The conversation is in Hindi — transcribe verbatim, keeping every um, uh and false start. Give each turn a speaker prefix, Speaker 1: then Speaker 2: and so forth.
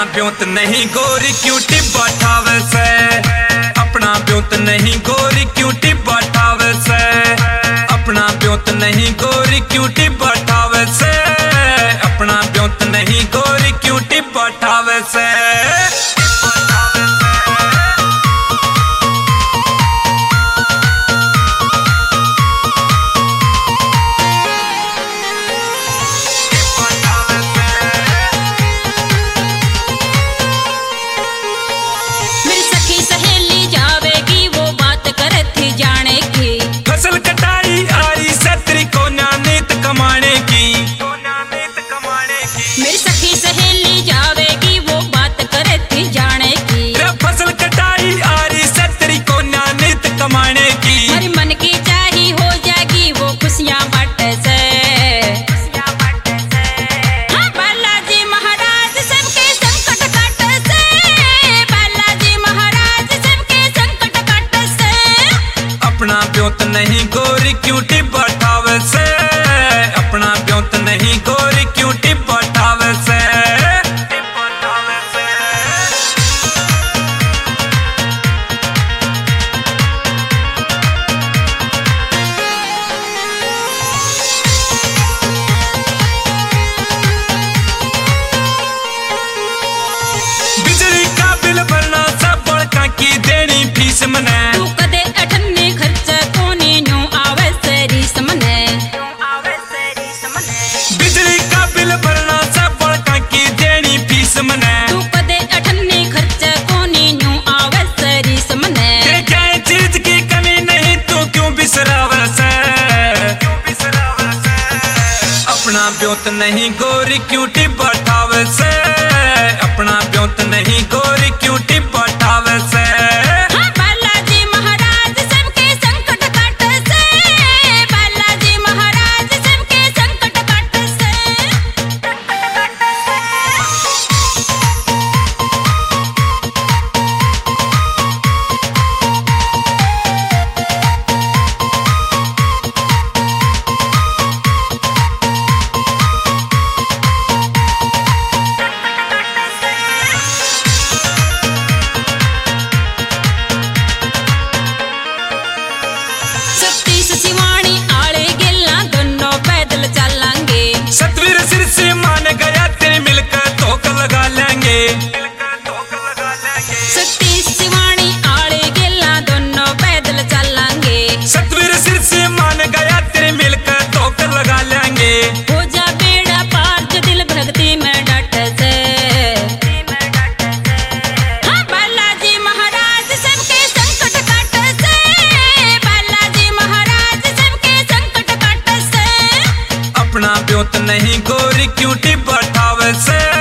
Speaker 1: ब्योंत नहीं गोरी क्यूटी बैठावे से, अपना ब्योंत नहीं गोरी क्यूटी बैठावे से, अपना ब्योंत नहीं गोरी क्यूटी बैठावे से, अपना ब्योंत नहीं गोरी क्यूटी बैठावे से।
Speaker 2: मेरी सखी सहेली जावेगी वो बात करे थी जाने की,
Speaker 1: फसल कटाई आ रही सतरी को नानित कमाने की,
Speaker 2: हर मन की चाही हो जाएगी वो खुशियाँ बट से। हाँ बालाजी महाराज सबके संकट कट से, बालाजी महाराज सबके संकट कट से।
Speaker 1: अपना ब्योंत नहीं गोरी क्यूटी बैठावे से, अपना ब्योंत नहीं गोरी क्यूटी बैठावे से। बिजली का बिल भरना सब बड़का की देनी फीस मने,
Speaker 2: तू कदे अठन्ने खर्चा कोनी न्यू आवे सेरी समने।
Speaker 1: बिजली का बिल भरना सब बड़का की देनी फीस मने,
Speaker 2: तू कदे अठन्ने खर्चा कोनी न्यू आवे सेरी समने।
Speaker 1: तेरे क्या चीज की कमी नहीं तू क्यों बिसरावे से, अपना ब्योंत नहीं गोरी क्यूटी बैठावे से, अपना ब्योंत नहीं गोरी क्यूटी बैठावे से।
Speaker 2: हाँ बालाजी महाराज सबके संकट कट से, बालाजी महाराज सबके संकट कट से। शिवानी आले गेला दोनों पैदल चलेंगे,
Speaker 1: सतवीर सिर से मान गया तेरे मिलकर धोख लगा लेंगे,
Speaker 2: सती शिवानी आले गेला दोनों पैदल चलेंगे,
Speaker 1: सतवीर सिर से मान गया तेरे मिलकर धोख लगा लेंगे।
Speaker 2: हो जा बेड़ा पार जो दिल भक्ति में डट से। हाँ बालाजी महाराज सबके संकट कट से, बालाजी महाराज सबके संकट कट से।
Speaker 1: अपना ब्योंत नहीं गोरी क्यूटी बैठावे से,